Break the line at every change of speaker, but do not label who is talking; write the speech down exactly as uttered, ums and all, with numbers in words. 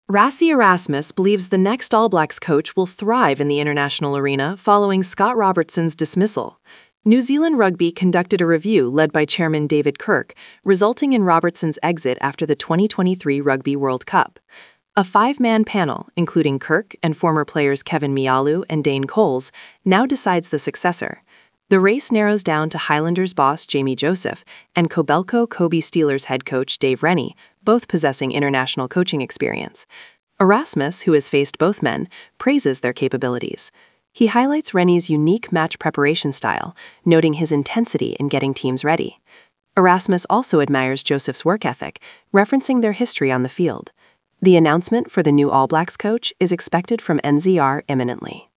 Rassie Erasmus believes the next All Blacks coach will thrive in the international arena following Scott Robertson's dismissal. New Zealand Rugby conducted a review led by Chairman David Kirk, resulting in Robertson's exit after the twenty twenty-three Rugby World Cup. A five-man panel, including Kirk and former players Kevin Mialu and Dane Coles, now decides the successor. The race narrows down to Highlanders boss Jamie Joseph and Kobelco Kobe Steelers head coach Dave Rennie, both possessing international coaching experience. Erasmus, who has faced both men, praises their capabilities. He highlights Rennie's unique match preparation style, noting his intensity in getting teams ready. Erasmus also admires Joseph's work ethic, referencing their history on the field. The announcement for the new All Blacks coach is expected from N Z R imminently.